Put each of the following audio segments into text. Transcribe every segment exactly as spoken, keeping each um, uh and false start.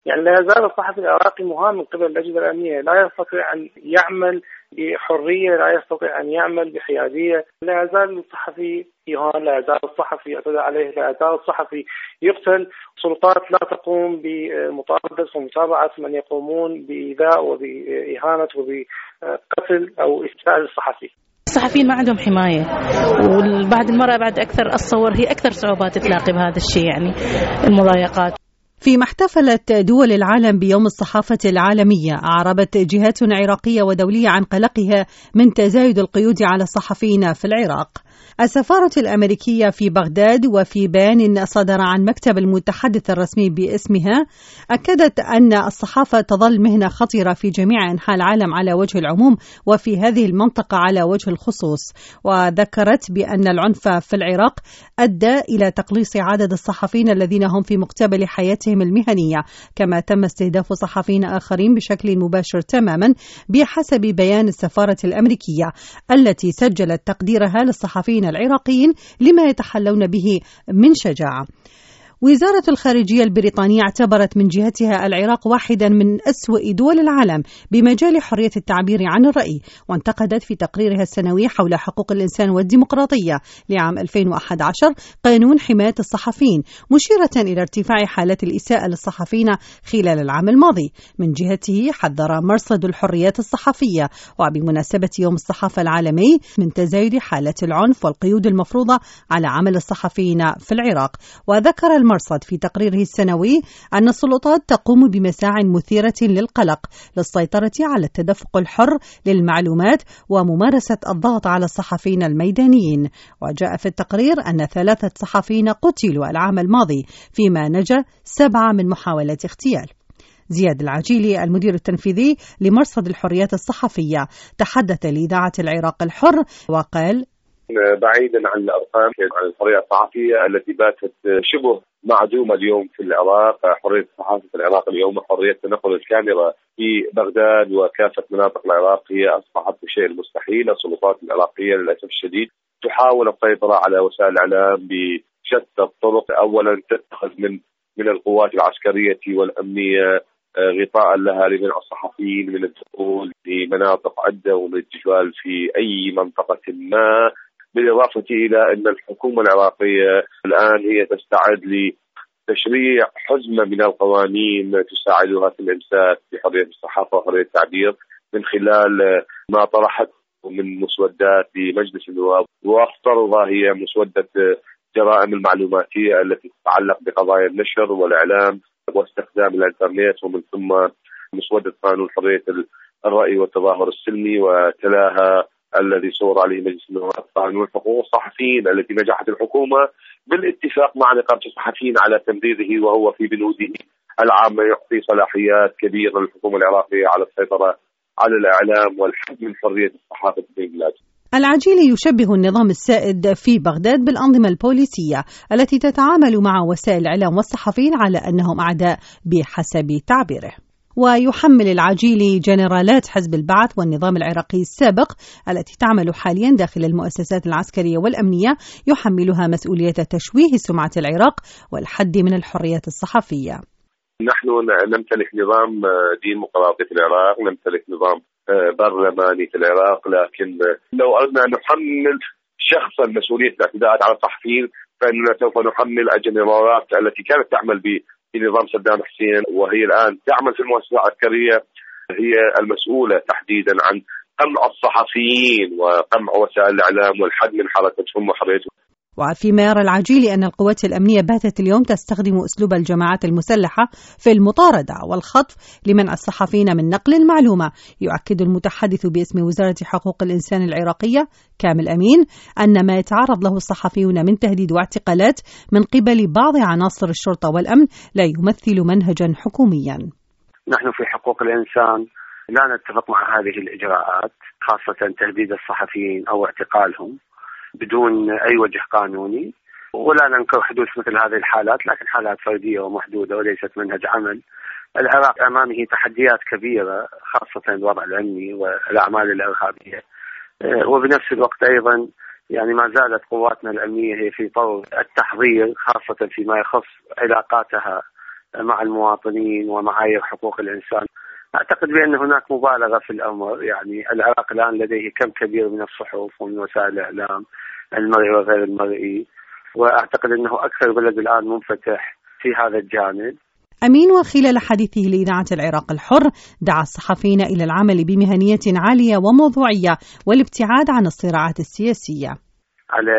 يعني لا يزال الصحفي العراقي مهان من قبل الأجهزة الأمنية، لا يستطيع أن يعمل بحرية، لا يستطيع أن يعمل بحيادية. لا يزال الصحفي يهان، لا يزال الصحفي يعتدى عليه، لا يزال الصحفي يقتل. السلطات لا تقوم بمطاردة ومتابعة من يقومون بإيذاء وبإهانة وبقتل أو إساءة للصحفي. الصحفيين ما عندهم حماية، وبعد المرأة بعد أكثر أتصور هي أكثر صعوبات تلاقي بهذا الشيء، يعني المضايقات. فيما احتفلت دول العالم بيوم الصحافة العالمية، أعربت جهات عراقية ودولية عن قلقها من تزايد القيود على الصحفيين في العراق. السفارة الأمريكية في بغداد وفي بيان صدر عن مكتب المتحدث الرسمي باسمها أكدت أن الصحافة تظل مهنة خطرة في جميع أنحاء العالم على وجه العموم وفي هذه المنطقة على وجه الخصوص، وذكرت بأن العنف في العراق أدى إلى تقليص عدد الصحفيين الذين هم في مقتبل حياتهم المهنية، كما تم استهداف صحفيين آخرين بشكل مباشر تماما بحسب بيان السفارة الأمريكية التي سجلت تقديرها للصحفيين العراقيين لما يتحلون به من شجاعة. وزارة الخارجية البريطانية اعتبرت من جهتها العراق واحدا من أسوأ دول العالم بمجال حرية التعبير عن الرأي، وانتقدت في تقريرها السنوي حول حقوق الإنسان والديمقراطية لعام ألفين وأحد عشر قانون حماية الصحفيين، مشيرة إلى ارتفاع حالات الإساءة للصحفيين خلال العام الماضي. من جهته حذر مرصد الحريات الصحفية وبمناسبة يوم الصحافة العالمي من تزايد حالات العنف والقيود المفروضة على عمل الصحفيين في العراق. وذكر المرصد في تقريره السنوي أن السلطات تقوم بمساع مثيرة للقلق للسيطرة على التدفق الحر للمعلومات وممارسة الضغط على الصحفيين الميدانيين. وجاء في التقرير أن ثلاثة صحفيين قتلوا العام الماضي، فيما نجا سبعة من محاولات اغتيال. زياد العجيلي المدير التنفيذي لمرصد الحريات الصحفية تحدث لإذاعة العراق الحر وقال: بعيدا عن الأرقام عن الحرية الصحفية التي باتت شبه معدومة اليوم في العراق، حرية الصحافة في العراق اليوم وحرية تنقل الكاميرا في بغداد وكافة مناطق العراق هي أصبحت بشيء المستحيل. السلطات العراقية للأسف الشديد تحاول السيطرة على وسائل الإعلام بشتى الطرق. أولا تتخذ من من القوات العسكرية والأمنية غطاء لها لمنع الصحفيين من الدخول في مناطق عدة ومن التجوال في أي منطقة ما، بالإضافة إلى أن الحكومة العراقية الآن هي تستعد لتشريع حزمة من القوانين تساعدها في الإمساك بحرية الصحافة وحرية التعبير من خلال ما طرحته من مسودات لمجلس النواب، وافترضها هي مسودة جرائم المعلوماتية التي تتعلق بقضايا النشر والإعلام واستخدام الإنترنت، ومن ثم مسودة قانون حرية الرأي والتظاهر السلمي، وتلاها الذي صور عليه مجلس النواب قانون حقوق الصحفيين التي نجحت الحكومة بالاتفاق مع نقابة الصحفيين على تمريره، وهو في بنوده العامة يعطي صلاحيات كبيرة للحكومة العراقية على السيطرة على الإعلام والحد من حرية الصحافة في البلاد. العجيلي يشبه النظام السائد في بغداد بالأنظمة البوليسية التي تتعامل مع وسائل الإعلام والصحفيين على أنهم أعداء بحسب تعبيره. ويحمل العجيلي جنرالات حزب البعث والنظام العراقي السابق التي تعمل حاليا داخل المؤسسات العسكرية والأمنية، يحملها مسؤولية تشويه سمعة العراق والحد من الحريات الصحفية. نحن نمتلك نظام ديمقراطي في العراق، نمتلك نظام برلماني في العراق، لكن لو أردنا أن نحمل شخصا مسؤولية الاعتداءات على الصحفيين فإننا سوف نحمل الجنرالات التي كانت تعمل في نظام صدام حسين وهي الآن تعمل في المؤسسة العسكرية، هي المسؤولة تحديدا عن قمع الصحفيين وقمع وسائل الإعلام والحد من حركتهم وحريتهم. وفيما يرى العجيلي أن القوات الأمنية باتت اليوم تستخدم أسلوب الجماعات المسلحة في المطاردة والخطف لمنع الصحفيين من نقل المعلومة، يؤكد المتحدث باسم وزارة حقوق الإنسان العراقية كامل أمين أن ما يتعرض له الصحفيون من تهديد واعتقالات من قبل بعض عناصر الشرطة والأمن لا يمثل منهجا حكوميا. نحن في حقوق الإنسان لا نتفق مع هذه الإجراءات، خاصة تهديد الصحفيين أو اعتقالهم بدون أي وجه قانوني، ولا ننكر حدوث مثل هذه الحالات، لكن حالات فردية ومحدودة وليست منهج عمل. العراق أمامه تحديات كبيرة خاصة الوضع الأمني والأعمال الإرهابية، وبنفس الوقت أيضا يعني ما زالت قواتنا الأمنية هي في طور التحضير خاصة فيما يخص علاقاتها مع المواطنين ومعايير حقوق الإنسان. أعتقد بأن هناك مبالغة في الأمر. يعني العراق الآن لديه كم كبير من الصحف ومن وسائل الإعلام المرئي وغير المرئي، وأعتقد أنه أكثر بلد الآن منفتح في هذا الجانب. أمين وخلال حديثه لإذاعة العراق الحر دعا الصحفيين إلى العمل بمهنية عالية وموضوعية والابتعاد عن الصراعات السياسية. على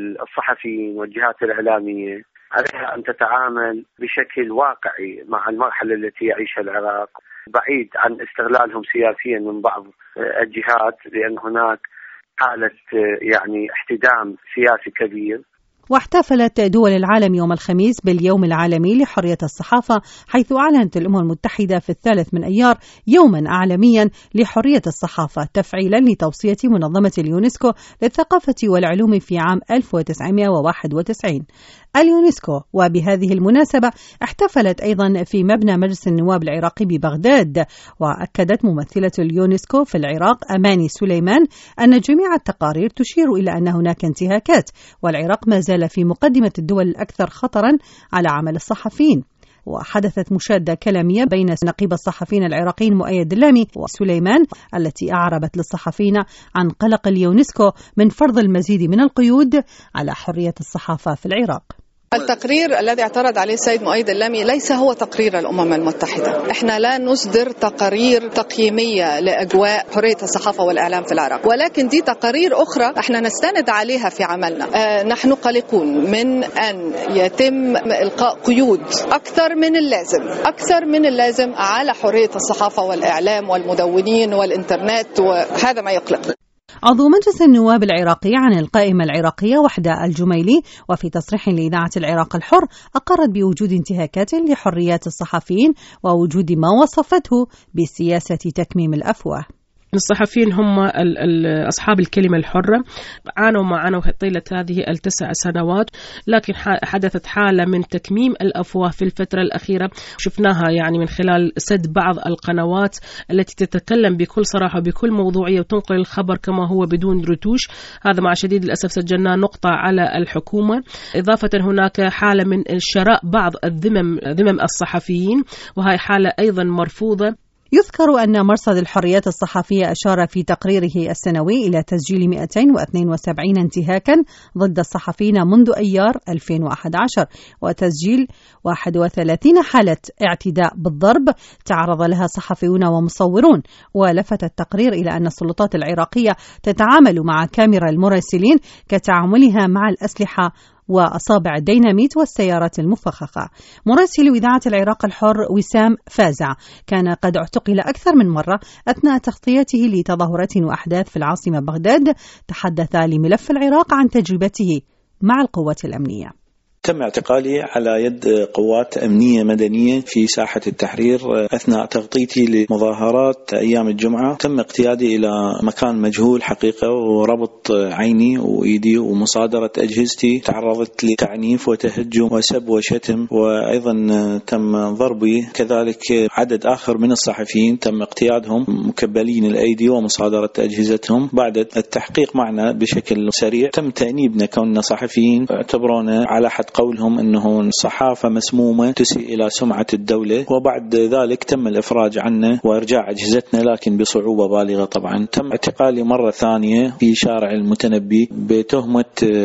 الصحفيين والجهات الإعلامية عليها أن تتعامل بشكل واقعي مع المرحلة التي يعيشها العراق، بعيد عن استغلالهم سياسيا من بعض الجهات، لأن هناك حالة يعني احتدام سياسي كبير. واحتفلت دول العالم يوم الخميس باليوم العالمي لحرية الصحافة، حيث أعلنت الأمم المتحدة في الثالث من أيار يوما عالميا لحرية الصحافة تفعيلا لتوصية منظمة اليونسكو للثقافة والعلوم في عام ألف وتسعمائة وواحد وتسعين. اليونسكو وبهذه المناسبة احتفلت أيضا في مبنى مجلس النواب العراقي ببغداد. وأكدت ممثلة اليونسكو في العراق أماني سليمان أن جميع التقارير تشير إلى أن هناك انتهاكات، والعراق ما زال في مقدمة الدول الأكثر خطرا على عمل الصحفيين. وحدثت مشادة كلامية بين نقيب الصحفيين العراقيين مؤيد اللامي وسليمان التي أعربت للصحفيين عن قلق اليونسكو من فرض المزيد من القيود على حرية الصحافة في العراق. التقرير الذي اعترض عليه السيد مؤيد اللامي ليس هو تقرير الأمم المتحدة. احنا لا نصدر تقارير تقييمية لأجواء حرية الصحافة والإعلام في العراق، ولكن دي تقارير أخرى احنا نستند عليها في عملنا. اه نحن قلقون من أن يتم إلقاء قيود أكثر من اللازم أكثر من اللازم على حرية الصحافة والإعلام والمدونين والإنترنت، وهذا ما يقلق. عضو مجلس النواب العراقي عن القائمة العراقية وحدة الجميلي وفي تصريح لإذاعة العراق الحر أقرت بوجود انتهاكات لحريات الصحفيين ووجود ما وصفته بسياسة تكميم الأفواه. الصحفيين هم أصحاب الكلمة الحرة، عانوا ما عانوا طيلة هذه التسع سنوات، لكن حدثت حالة من تكميم الأفواه في الفترة الأخيرة، شفناها يعني من خلال سد بعض القنوات التي تتكلم بكل صراحة بكل موضوعية وتنقل الخبر كما هو بدون رتوش. هذا مع شديد الأسف سجلنا نقطة على الحكومة. إضافة هناك حالة من شراء بعض الذمم ذمم الصحفيين، وهي حالة أيضا مرفوضة. يذكر أن مرصد الحريات الصحفية أشار في تقريره السنوي إلى تسجيل مئتين واثنين وسبعين انتهاكا ضد الصحفيين منذ أيار ألفين وأحد عشر، وتسجيل واحد وثلاثين حالة اعتداء بالضرب تعرض لها صحفيون ومصورون. ولفت التقرير إلى أن السلطات العراقية تتعامل مع كاميرا المراسلين كتعاملها مع الأسلحة وأصابع الديناميت والسيارات المفخخة. مراسل إذاعة العراق الحر وسام فازع كان قد اعتقل أكثر من مرة أثناء تغطيته لتظاهرات وأحداث في العاصمة بغداد. تحدث لملف العراق عن تجربته مع القوات الأمنية. تم اعتقالي على يد قوات أمنية مدنية في ساحة التحرير أثناء تغطيتي لمظاهرات أيام الجمعة. تم اقتيادي إلى مكان مجهول حقيقة وربط عيني وإيدي ومصادرة أجهزتي. تعرضت لتعنيف وتهجم وسب وشتم، وأيضا تم ضربي. كذلك عدد آخر من الصحفيين تم اقتيادهم مكبلين الأيدي ومصادرة أجهزتهم. بعد التحقيق معنا بشكل سريع تم تأنيبنا كوننا صحفيين، اعتبرونا على حد قولهم أنه الصحافة مسمومة تسيء إلى سمعة الدولة. وبعد ذلك تم الإفراج عنا وإرجاع أجهزتنا، لكن بصعوبة بالغة. طبعا تم اعتقالي مرة ثانية في شارع المتنبي بتهمة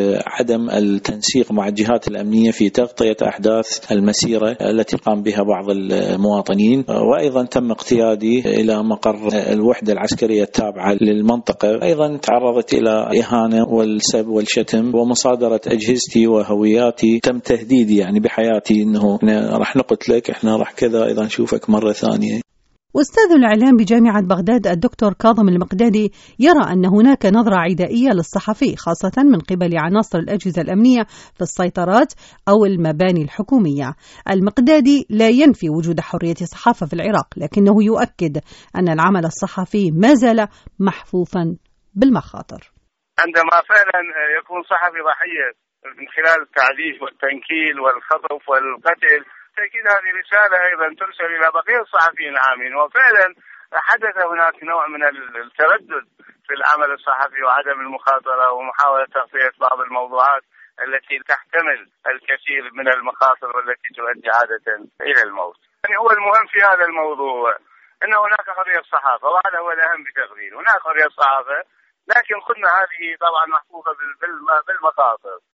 عدم التنسيق مع الجهات الأمنية في تغطية أحداث المسيرة التي قام بها بعض المواطنين. وأيضا تم اقتيادي إلى مقر الوحدة العسكرية التابعة للمنطقة. أيضا تعرضت إلى إهانة والسب والشتم ومصادرة أجهزتي وهوياتي. تم تهديدي يعني بحياتي انه احنا راح نقتلك، احنا راح كذا اذا نشوفك مره ثانيه. أستاذ الإعلام بجامعة بغداد الدكتور كاظم المقدادي يرى أن هناك نظرة عدائية للصحفي خاصة من قبل عناصر الأجهزة الأمنية في السيطرات أو المباني الحكومية. المقدادي لا ينفي وجود حرية الصحافة في العراق، لكنه يؤكد أن العمل الصحفي ما زال محفوفا بالمخاطر. عندما فعلا يكون صحفي ضحية من خلال التعذيب والتنكيل والخطف والقتل، تأكيد هذه رسالة أيضا ترسل إلى بقية الصحفيين العامين. وفعلا حدث هناك نوع من التردد في العمل الصحفي وعدم المخاطرة ومحاولة تغطية بعض الموضوعات التي تحتمل الكثير من المخاطر والتي تؤدي عادة إلى الموت. يعني هو المهم في هذا الموضوع أن هناك حرية صحافة، وهذا هو الأهم بتقدير. هناك حرية صحافة، لكن خدنا هذه طبعا محفوظة بالمخاطر.